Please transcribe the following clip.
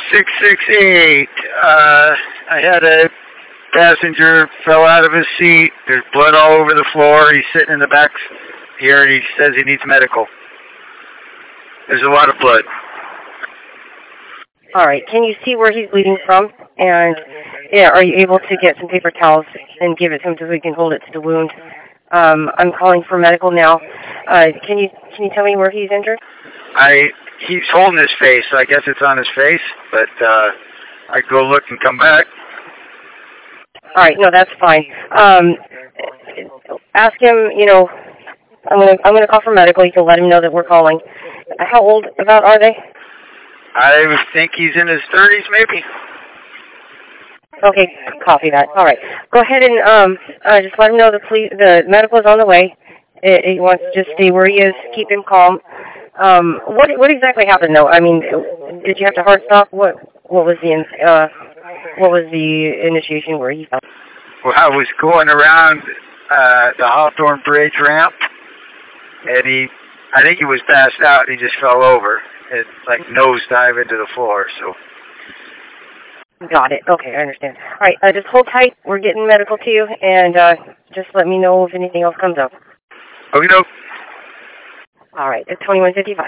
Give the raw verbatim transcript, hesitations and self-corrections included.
six six eight. Uh, I had a passenger fell out of his seat. There's blood all over the floor. He's sitting in the back here, and he says he needs medical. There's a lot of blood. All right. Can you see where he's bleeding from? And yeah, are you able to get some paper towels and give it to him so we can hold it to the wound? Um, I'm calling for medical now. Uh, can you can you tell me where he's injured? I he's holding his face, so I guess it's on his face. But uh, I go look and come back. All right. No, that's fine. Um, ask him. You know, I'm gonna I'm gonna call for medical. You can let him know that we're calling. How old about are they? I think he's in his thirties, maybe. Okay, copy that. All right. Go ahead and um, uh, just let him know the police, the medical is on the way. It, it wants to just stay where he is, keep him calm. Um, what what exactly happened though? I mean, did you have to hard stop? What what was the uh, what was the initiation where he fell? Well, I was going around uh, the Hawthorne Bridge ramp, and he, I think he was passed out. And he just fell over. It like nosedive into the floor. So. Got it. Okay, I understand. All right, uh, just hold tight. We're getting medical to you, and uh, just let me know if anything else comes up. Okay, no. All right, it's twenty-one fifty-five.